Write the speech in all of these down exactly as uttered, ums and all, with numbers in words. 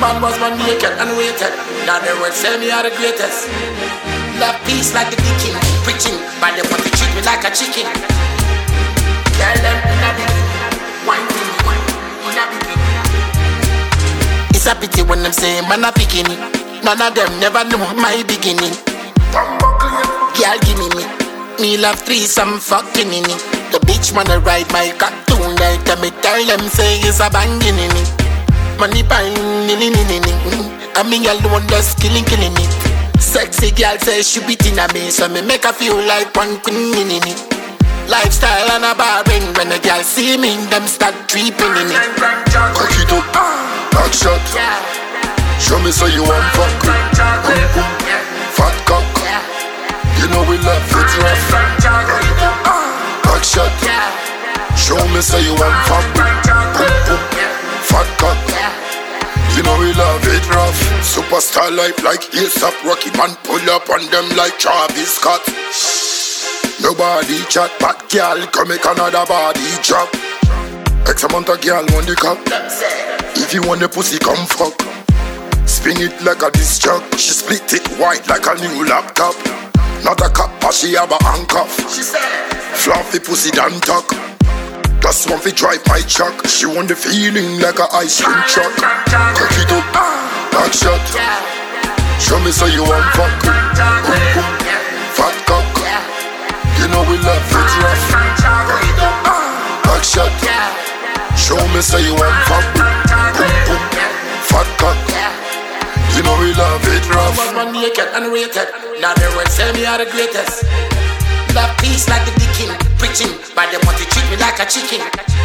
man was born naked and waited. Now they will say me are the greatest. Love peace like the king, preaching, but they want to treat me like a chicken. Tell them in a beginning, wine to me, in a beginning. It's a pity when them say man a beginning. None of them never know my beginning. Girl give me me, me love threesome fucking in it. The bitch wanna ride my cartoon like me tell them say it's a banging in it. Money pine, ni ni ni ni ni. I mean alone just killing killing it. Sexy girl says she beating at me, so me make her feel like one queen in it. Lifestyle and a barring, when a girl see me, them start creeping in it. Cock it up, back shot. Show me so you want fuck. Boom boom, fat cock. You know we love it rough. Back shot. Show me so you want fuck. Boom boom, fat cock. You know we love it rough. Superstar life like A$AP Rocky, man pull up on them like Travis Scott. Nobody chat, but girl come make another body drop. X amount of girl want the cup. If you want the pussy come fuck. Spin it like a disc jock. She split it white like a new laptop. Not a cup but she have a handcuff. Fluffy pussy don't talk. Just want to drive my truck. She want the feeling like a ice cream truck. Cock it up, back shot. Show me so you want fuck. Boom boom, fat cock. You know we love it rough. Back shot. Show me so you want fuck. Boom boom, fat cock. You know we love it rough. I was born naked and waited. Now they will say me are the greatest. Love peace like the king, preaching, but they want to treat me like a chicken.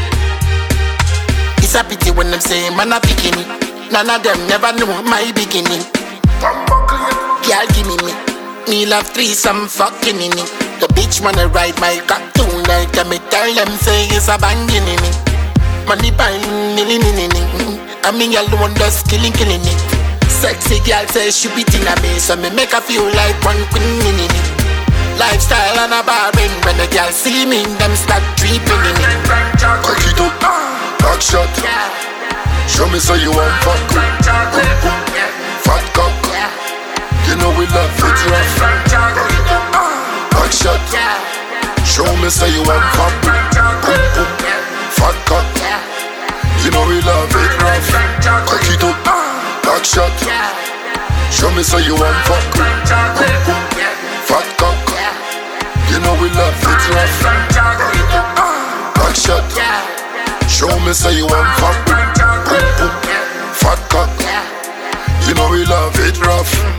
It's a pity when them say man a beginning. None of them never know my beginning. Girl give me me, me love threesome fucking in it. The bitch wanna ride my cartoon like me tell them say it's a banging in it. Money pine, ni ni ni ni ni. I mean alone just killing killing it. Sexy girl says she beating at me, so me make her feel like one queen in it. Lifestyle and a barring, when the girl see me, them start creeping in it. Cock it up, back shot. Show me so you want fuck. Boom boom, fat cock. You know we love it rough. Back shot. Show me so you want fuck. Boom boom, fat cock. You know we love it rough. Cock it up, back shot. Show me so you want fuck. Boom boom, fat cock. You know we love it rough. Back shot. Show me so you want fuck. Boom boom, fat cock. You know we love it rough.